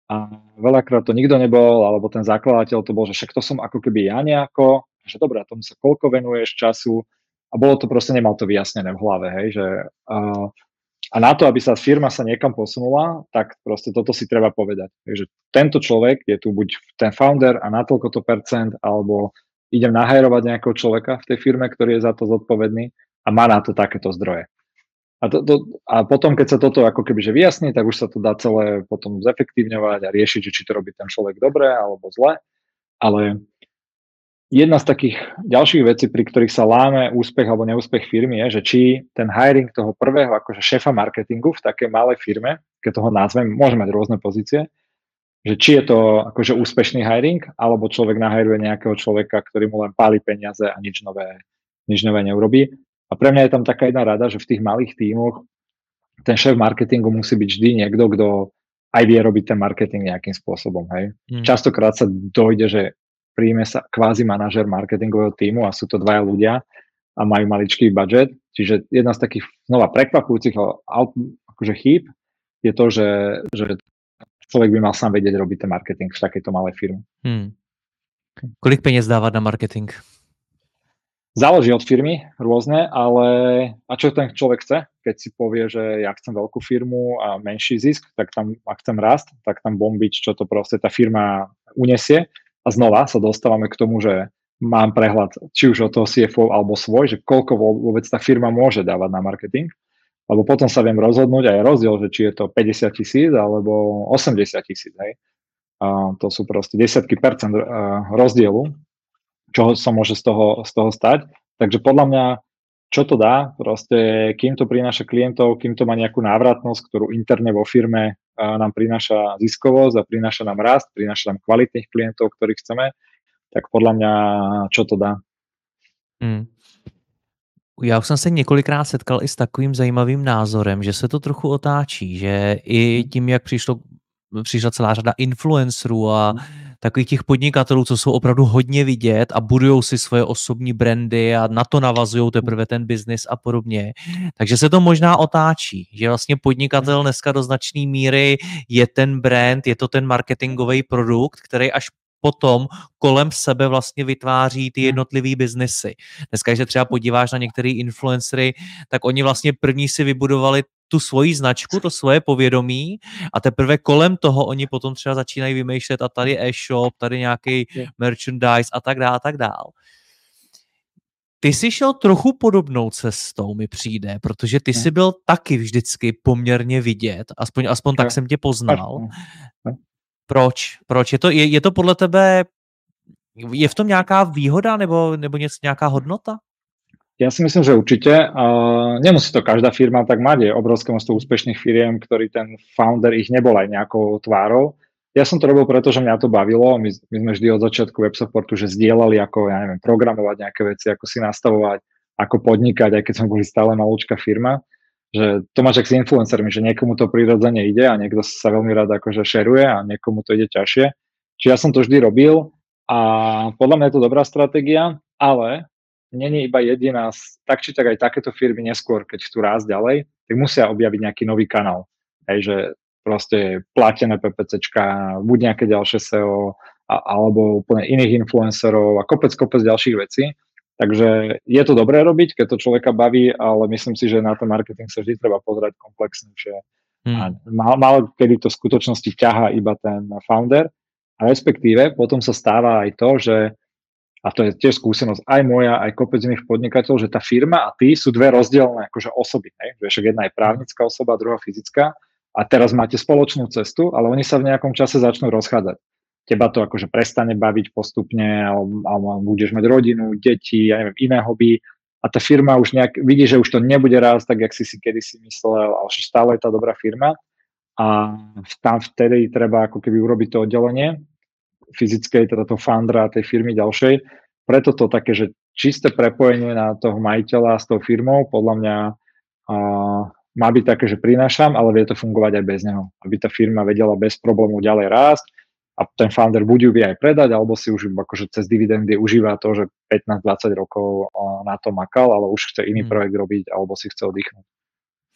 a veľakrát to nikto nebol, alebo ten zakladateľ to bol, že však to som ako keby ja nejako, že dobré, tomu sa koľko venuješ času a bolo to proste, nemal to vyjasnené v hlave, hej, že uh, a na to, aby sa firma sa niekam posunula, tak proste toto si treba povedať. Takže tento človek je tu buď ten founder a na toľko to percent, alebo idem nahajrovať nejakého človeka v tej firme, ktorý je za to zodpovedný a má na to takéto zdroje. A, to, to, a potom, keď sa toto ako keby že vyjasní, tak už sa to dá celé potom zefektívňovať a riešiť, či to robí ten človek dobre alebo zle. Ale jedna z takých ďalších vecí, pri ktorých sa láme úspech alebo neúspech firmy, je, že či ten hiring toho prvého akože šéfa marketingu v takej malej firme, keď toho nazvem, môže mať rôzne pozície, že či je to akože úspešný hiring, alebo človek nahajruje nejakého človeka, ktorý mu len páli peniaze a nič nové, nič nové neurobí. A pre mňa je tam taká jedna rada, že v tých malých tímoch ten šéf marketingu musí byť vždy niekto, kto aj vie robiť ten marketing nejakým spôsobom. Hej. Hmm. Častokrát sa dojde, že príjme sa kvázi manažer marketingového tímu a sú to dvaja ľudia a majú maličký budget. Čiže jedna z takých znova prekvapujúcich akože chýb je to, že, že človek by mal sám vedieť robiť ten marketing v takejto malej firme. Hmm. Kolik peněz dávat na marketing? Záleží od firmy rôzne, ale a čo ten človek chce? Keď si povie, že ja chcem veľkú firmu a menší zisk, tak tam, ak chcem rast, tak tam bombiť, čo to proste tá firma unesie. A znova sa dostávame k tomu, že mám prehľad či už od toho C F O alebo svoj, že koľko vôbec tá firma môže dávať na marketing. Lebo potom sa viem rozhodnúť aj rozdiel, že či je to päťdesiat tisíc alebo osemdesiat tisíc. Hej. A to sú proste desiatky percent rozdielu, čo sa môže z toho, z toho stať. Takže podľa mňa, čo to dá, proste kým to prináša klientov, kým to má nejakú návratnosť, ktorú interne vo firme nám prináša ziskovosť a prináša nám rast, prináša nám kvalitných klientov, ktorých chceme, tak podľa mňa, čo to dá. Hmm. Já už jsem se několikrát setkal i s takovým zajímavým názorem, že se to trochu otáčí, že i tím, jak přišlo, přišla celá řada influencerů a takových těch podnikatelů, co jsou opravdu hodně vidět a budujou si svoje osobní brandy a na to navazují teprve ten biznis a podobně. Takže se to možná otáčí, že vlastně podnikatel dneska do značné míry je ten brand, je to ten marketingový produkt, který až potom kolem sebe vlastně vytváří ty jednotlivý biznesy. Dneska, když se třeba podíváš na některé influencery, tak oni vlastně první si vybudovali tu svoji značku, to svoje povědomí a teprve kolem toho oni potom třeba začínají vymýšlet a tady e-shop, tady nějaký merchandise a tak dále a tak dále. Ty jsi šel trochu podobnou cestou, mi přijde, protože ty jsi byl taky vždycky poměrně vidět, aspoň, aspoň tak jsem tě poznal. Proč? Proč? Je to, je, je to podle tebe, je v tom nějaká výhoda nebo, nebo něco, nějaká hodnota? Ja si myslím, že určite. Uh, nemusí to každá firma tak mať. Je obrovské množstvo úspešných firiem, ktorý ten founder ich nebol aj nejakou tvárou. Ja som to robil preto, že mňa to bavilo. My, my sme vždy od začiatku WebSupportu, že zdieľali, ako, ja neviem, programovať nejaké veci, ako si nastavovať, ako podnikať, aj keď sme boli stále malúčka firma. Že to máš ak s influencermi, že niekomu to prirodzene ide a niekto sa veľmi rád akože šeruje a niekomu to ide ťažšie. Čiže ja som to vždy robil a podľa mňa je to dobrá stratégia, ale není iba jediná, tak či tak aj takéto firmy neskôr, keď chcú rásť ďalej, tak musia objaviť nejaký nový kanál. Hej, že proste platené PPCčka, buď nejaké ďalšie es e o, a, alebo úplne iných influencerov a kopec, kopec ďalších vecí. Takže je to dobré robiť, keď to človeka baví, ale myslím si, že na ten marketing sa vždy treba pozerať komplexnejšie. Hmm. A mal, mal, kedy to v skutočnosti ťahá iba ten founder, a respektíve potom sa stáva aj to, že a to je tiež skúsenosť aj moja, aj kopec iných podnikateľov, že tá firma a ty sú dve rozdielne akože osoby. Ne? Však jedna je právnická osoba, druhá fyzická a teraz máte spoločnú cestu, ale oni sa v nejakom čase začnú rozchádzať. Teba to akože prestane baviť postupne, alebo, alebo budeš mať rodinu, deti, ja neviem, iné hobby a tá firma už nejak, vidí, že už to nebude rásť tak, jak si si kedysi myslel, ale že stále je tá dobrá firma a tam vtedy treba ako keby urobiť to oddelenie fyzickej, teda toho foundera tej firmy ďalšej. Preto to také, že čisté prepojenie na toho majiteľa s tou firmou, podľa mňa uh, má byť také, že prinášam, ale vie to fungovať aj bez neho. Aby tá firma vedela bez problémov ďalej rásť a ten founder buď ju vie aj predať, alebo si už akože cez dividendy užíva to, že pätnásť dvadsať rokov uh, na to makal, ale už chce iný hmm. projekt robiť, alebo si chce oddychnúť.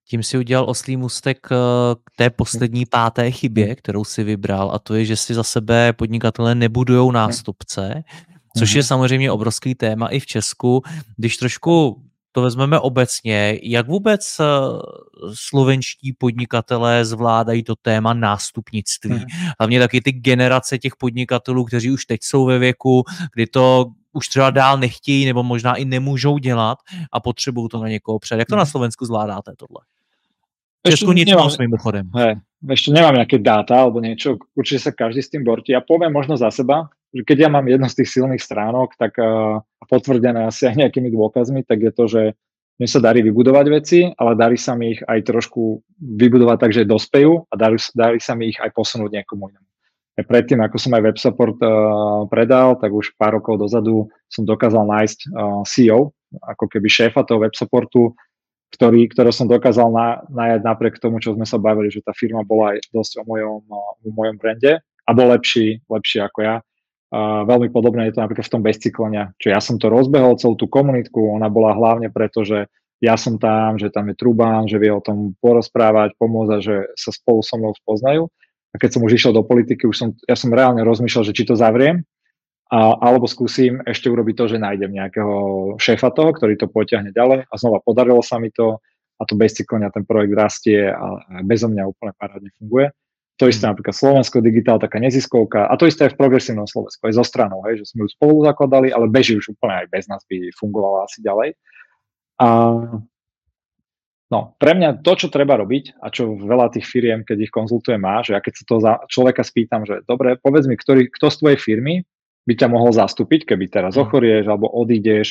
Tím si udělal oslý můstek k té poslední páté chybě, kterou si vybral, a to je, že si za sebe podnikatelé nebudujou nástupce, což je samozřejmě obrovský téma i v Česku. Když trošku to vezmeme obecně, jak vůbec slovenští podnikatelé zvládají to téma nástupnictví? Hlavně taky ty generace těch podnikatelů, kteří už teď jsou ve věku, kdy to už třeba dál nechtějí nebo možná i nemůžou dělat a potřebují to na někoho před. Jak to na Slovensku zvládáte tohle? V Česku nič moc mimochodem. Hej, ešte nemám nejaké dáta alebo niečo, určite sa každý s tým borti. Ja poviem možno za seba, že keď ja mám jednu z tých silných stránok, tak uh, potvrdené asi aj nejakými dôkazmi, tak je to, že mne sa darí vybudovať veci, ale darí sa mi ich aj trošku vybudovať tak, že dospejú, a darí, darí sa mi ich aj posunúť niekomu inému. Predtým, ako som aj WebSupport uh, predal, tak už pár rokov dozadu som dokázal nájsť uh, C E O, ako keby šéfa toho WebSupportu, ktorý, ktorého som dokázal na, najať napriek tomu, čo sme sa bavili, že tá firma bola aj dosť o mojom, o mojom brande a bol lepší, lepší ako ja. Uh, veľmi podobné je to napríklad v tom Bezcyklone, čo ja som to rozbehol, celú tú komunitku, ona bola hlavne preto, že ja som tam, že tam je Truban, že vie o tom porozprávať, pomôcť a že sa spolu so mnou spoznajú. A keď som už išiel do politiky, už som, ja som reálne rozmýšľal, že či to zavriem, A, alebo skúsim ešte urobiť to, že nájdem nejakého šéfa toho, ktorý to potiahne ďalej, a znova podarilo sa mi to a to Bezcyklone, ten projekt rastie a bezo mňa úplne parádne funguje. To isté napríklad Slovensko Digitál, taká neziskovka, a to isté aj v Progresívnom Slovensku, aj so stranou, hej, že sme ju spolu zakladali, ale beží už úplne aj bez nás, by fungovala asi ďalej. A no, pre mňa to, čo treba robiť a čo veľa tých firiem, keď ich konzultujem, má, že ja keď sa to za človeka spýtam, že dobre, povedz mi, ktorý, kto z tvojej firmy by ťa mohol zastúpiť, keby teraz ochorieš alebo odídeš,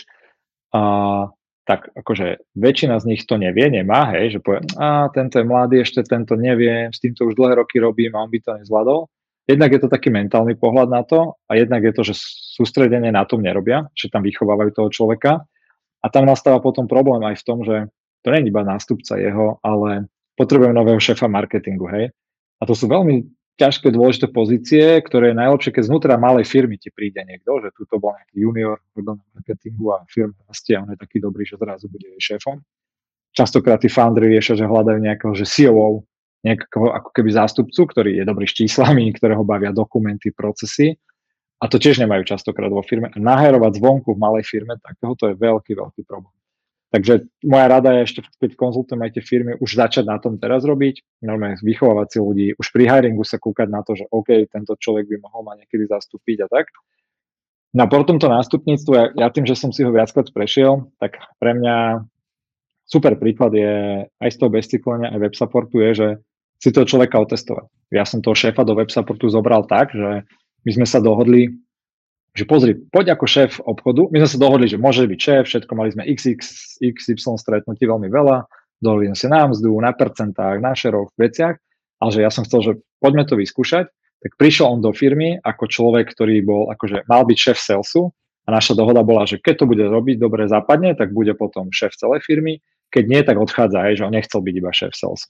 a, tak akože väčšina z nich to nevie, nemá, hej, že povie, a tento je mladý, ešte tento neviem, s týmto už dlhé roky robím a on by to nezvládol. Jednak je to taký mentálny pohľad na to a jednak je to, že sústredenie na tom nerobia, že tam vychovávajú toho človeka, a tam nastáva potom problém aj v tom, že to nie je iba nástupca jeho, ale potrebujem nového šéfa marketingu, hej. A to sú veľmi ťažké, dôležité pozície, ktoré je najlepšie, keď znútra malej firmy ti príde niekto, že tu to bol nejaký junior na marketingu a firma rastie a on je taký dobrý, že zrazu bude jej šéfom. Častokrát tí foundry riešia, že hľadajú nejakého, že C E O, nejakého ako keby zástupcu, ktorý je dobrý s číslami, ktorého bavia dokumenty, procesy, a to tiež nemajú častokrát vo firme. Nahajrovať zvonku v malej firme, tak tohoto je veľký, veľký problém. Takže moja rada je ešte, keď konzultujem aj tie firmy, už začať na tom teraz robiť, normálne vychovávať si ľudí, už pri hiringu sa kúkať na to, že OK, tento človek by mohol ma niekedy zastúpiť a tak. No a potom to nástupníctvo, ja, ja tým, že som si ho viackrát prešiel, tak pre mňa super príklad je aj z toho Bezcyklone, aj WebSupportu je, že si toho človeka otestovať. Ja som toho šéfa do WebSupportu zobral tak, že my sme sa dohodli, že pozri, poď ako šéf obchodu, my sme sa dohodli, že môže byť šéf, všetko, mali sme iks iks, iks ypsilon stretnutí veľmi veľa, dohodli sme sa na mzdu, na percentách, na šeroch, veciach, ale že ja som chcel, že poďme to vyskúšať, tak prišiel on do firmy ako človek, ktorý bol, akože mal byť šéf salesu, a naša dohoda bola, že keď to bude robiť dobre západne, tak bude potom šéf celej firmy, keď nie, tak odchádza aj, že on nechcel byť iba šéf salesu.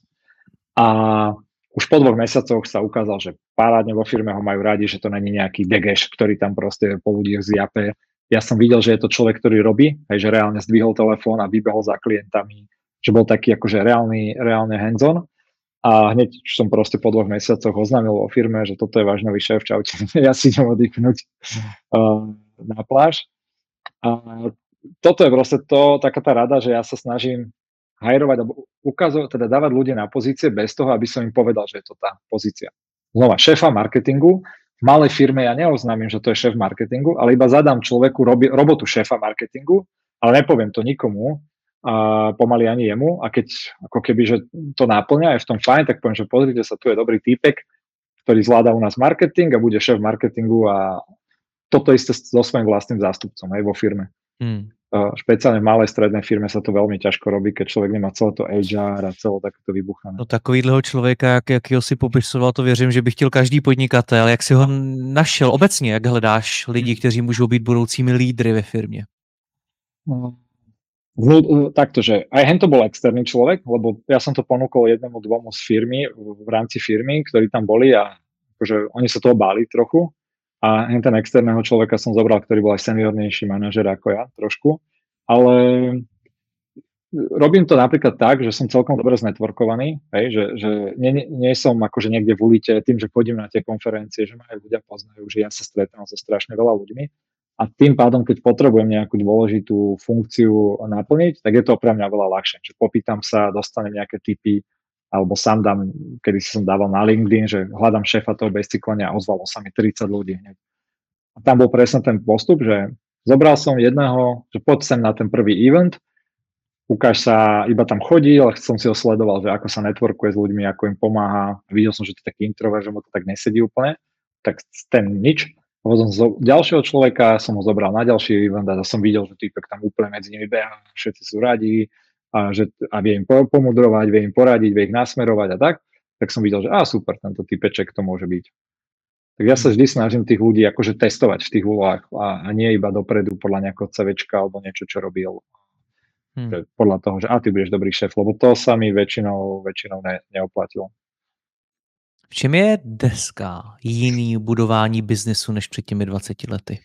A už po dvoch mesiacoch sa ukázal, že parádne vo firme ho majú radi, že to není nejaký degeš, ktorý tam proste po ľuďoch zjape. Ja som videl, že je to človek, ktorý robí, aj že reálne zdvihol telefón a vybehol za klientami, že bol taký akože reálny, reálne hands-on. A hneď som proste po dvoch mesiacoch oznámil vo firme, že toto je váš nový šéf, čaute, ja si idem oddychnúť uh, na pláž. A toto je proste to, taká tá rada, že ja sa snažím hajrovať alebo ukazovať, teda dávať ľudí na pozície bez toho, aby som im povedal, že je to tá pozícia. Znova, šéfa marketingu, v malej firme ja neoznámim, že to je šéf marketingu, ale iba zadám človeku robi, robotu šéfa marketingu, ale nepoviem to nikomu, a pomaly ani jemu, a keď ako keby, že to náplňa, je v tom fajn, tak poviem, že pozrite sa, tu je dobrý týpek, ktorý zvláda u nás marketing a bude šéf marketingu, a toto isté so svojím vlastným zástupcom aj vo firme. Hmm. Uh, špeciálne v malej strednej firme sa to veľmi ťažko robí, keď človek nemá celé to há er a celé takéto vybuchané. No takovýhleho člověka, jak, jakýho si popisoval, to věřím, že by chtěl každý podnikatel. Jak si ho našel obecně, jak hledáš lidi, kteří můžou být budoucími lídry ve firmě? No, takto, že aj hen to bol externý človek, lebo ja som to ponúkol jednému, dvomu z firmy, v rámci firmy, ktorí tam boli, a akože oni sa toho báli trochu. A hen ten externého človeka som zobral, ktorý bol aj seniornejší manažer ako ja trošku, ale robím to napríklad tak, že som celkom dobre znetworkovaný, hej, že, že nie, nie som akože niekde v ulite tým, že chodím na tie konferencie, že ma aj ľudia poznajú, že ja sa stretám so strašne veľa ľuďmi a tým pádom, keď potrebujem nejakú dôležitú funkciu naplniť, tak je to pre mňa veľa ľahšie, že popýtam sa, dostanem nejaké tipy, alebo sám dám, kedy si som dával na LinkedIn, že hľadám šéfa toho bezcyklenia a ozvalo sa mi tridsať ľudí hneď. A tam bol presne ten postup, že zobral som jedného, že poď sem na ten prvý event, ukáž sa, iba tam chodil, som si ho sledoval, že ako sa networkuje s ľuďmi, ako im pomáha. Videl som, že to je taký introvert, že mu to tak nesedí úplne, tak ten nič. Potom z ďalšieho človeka som ho zobral na ďalší event a som videl, že týpek tam úplne medzi nimi beha, všetci sú radi a, že, a vie im pomudrovať, vie im poradiť, vie ich nasmerovať a tak. Tak som videl, že á, super, tento typeček to môže byť. Tak ja sa vždy snažím tých ľudí akože testovať v tých úlohách a, a nie iba dopredu podľa nejakého CVčka alebo niečo, čo robil. Hmm. Podľa toho, že a ty budeš dobrý šéf, lebo to sa mi väčšinou, väčšinou ne, neoplatilo. V čem je dneska jiný budování biznesu než před těmi dvaceti lety?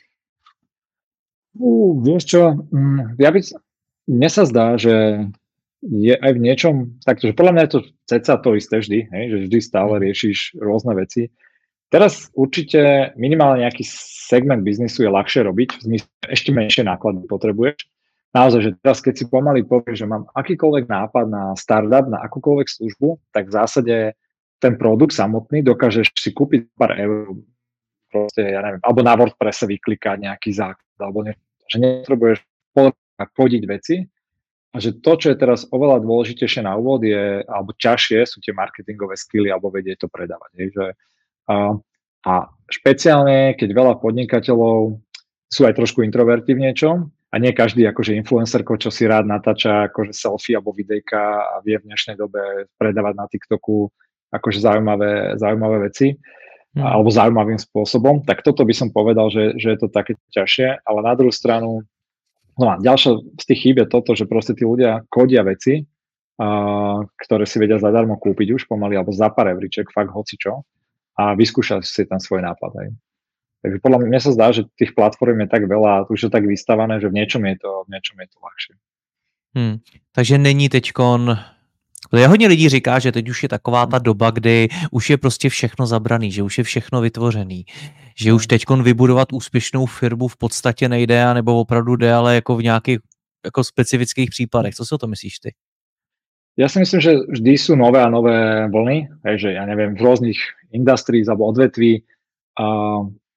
Uh, vieš čo, mm, ja by, mne sa zdá, že je aj v niečom, takže podľa mňa je to ceca to isté vždy, hej, že vždy stále riešiš rôzne veci. Teraz určite minimálne nejaký segment biznisu je ľahšie robiť, v zmysle ešte menšie náklady potrebuješ. Naozaj, že teraz keď si pomaly povieš, že mám akýkoľvek nápad na startup, na akúkoľvek službu, tak v zásade ten produkt samotný dokážeš si kúpiť pár eur, proste, ja neviem, alebo na WordPresse vyklikať nejaký základ, alebo ne, že nepotrebuješ chodiť veci a že to, čo je teraz oveľa dôležitejšie na úvod je, alebo ťažšie sú tie marketingové skilly, alebo vedieť to predávať. Je, že, a, a špeciálne, keď veľa podnikateľov sú aj trošku introverti v niečom a nie každý akože influencerko, čo si rád natáča akože selfie alebo videjka a vie v dnešnej dobe predávať na TikToku akože zaujímavé, zaujímavé veci hmm. alebo zaujímavým spôsobom, tak toto by som povedal, že, že je to také ťažšie, ale na druhú stranu, no a ďalšia z tých chýb je toto, že proste tí ľudia kodia veci, uh, ktoré si vedia zadarmo kúpiť už pomaly, alebo za pár evriček, fakt hocičo, a vyskúšať si ten svoj nápad. Aj. Takže podľa mňa sa zdá, že tých platform je tak veľa a už je tak vystavané, že v niečom je to, v niečom je to ľahšie. Hmm. Takže není teďkon... Protože hodně lidí říká, že teď už je taková ta doba, kdy už je prostě všechno zabraný, že už je všechno vytvořený, že už teďkon vybudovat úspěšnou firmu v podstatě nejde, nebo opravdu jde, ale jako v nějakých jako specifických případech. Co si o to myslíš ty? Ja si myslím, že vždy sú nové a nové vlny, hej, že ja neviem, v rôznych industries alebo odvetví a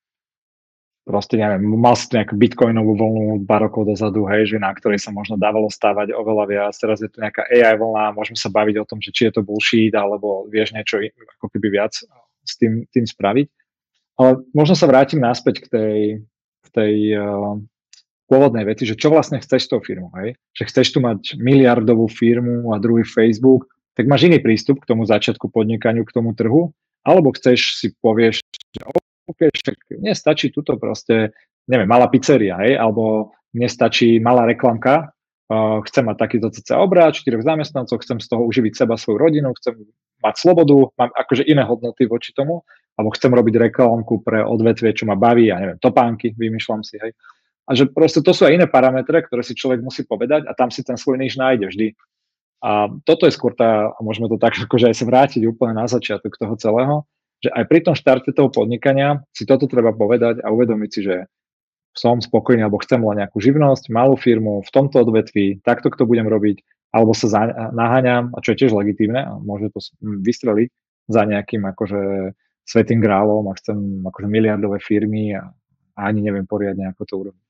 proste neviem, mal si tu nejakú bitcoinovú vlnu dva rokov dozadu, hej, že na ktorej sa možno dávalo stávať oveľa viac, teraz je tu nejaká á í vlna, môžeme sa baviť o tom, že či je to bullshit, alebo vieš niečo ako keby viac s tým, tým spraviť. Ale možno sa vrátim naspäť k tej, k tej uh, pôvodnej veci, že čo vlastne chceš s tou firmou, hej? Že chceš tu mať miliardovú firmu a druhý Facebook, tak máš iný prístup k tomu začiatku podnikaniu, k tomu trhu, alebo chceš si povieš, že OK, však mne stačí tuto proste, neviem, malá pizzeria, hej? Alebo mne stačí malá reklamka, uh, chcem mať takýto cca obrad, štyroch zamestnancov, chcem z toho uživiť seba, svoju rodinu, chcem mať slobodu, mám akože iné hodnoty voči tomu, alebo chcem robiť reklamku pre odvetvie, čo ma baví, ja neviem, topánky, vymýšľam si, hej. A že proste to sú aj iné parametre, ktoré si človek musí povedať a tam si ten svoj níž nájde vždy. A toto je skôr tá, a môžeme to tak akože aj sa vrátiť úplne na začiatok toho celého, že aj pri tom štarte toho podnikania si toto treba povedať a uvedomiť si, že som spokojný, alebo chcem len nejakú živnosť, malú firmu v tomto odvetví, takto to budem robiť, alebo sa za, naháňam, a čo je tiež legitívne, a môže to vystreliť za nejakým akože svätým grálom a chcem akože miliardové firmy a, a ani neviem poriadne, ako to urobiť.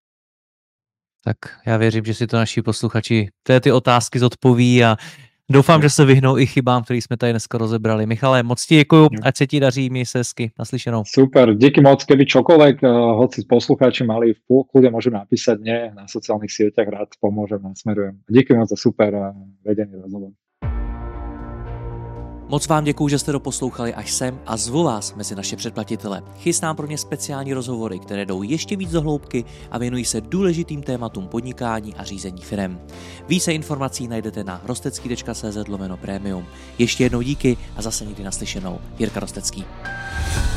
Tak já věřím, že si to naši posluchači té ty otázky zodpoví a doufám, že se vyhnou i chybám, které jsme tady dneska rozebrali. Michale, moc ti děkuju, ať se ti daří, měj se hezky, naslyšenou. Super, díky moc, keby čokoľvek, hoci posluchači mali v kľude môžu napísať mne na sociálnych sieťach, rád pomôžem, nasmerujem. Díky moc za super vedený rozhovor. Moc vám děkuju, že jste doposlouchali až sem a zvu vás mezi naše předplatitele. Chystám pro ně speciální rozhovory, které jdou ještě víc do hloubky a věnují se důležitým tématům podnikání a řízení firem. Více informací najdete na rostecký tečka cé zet lomeno premium. Ještě jednou díky a zase někdy naslyšenou. Jirka Rostecký.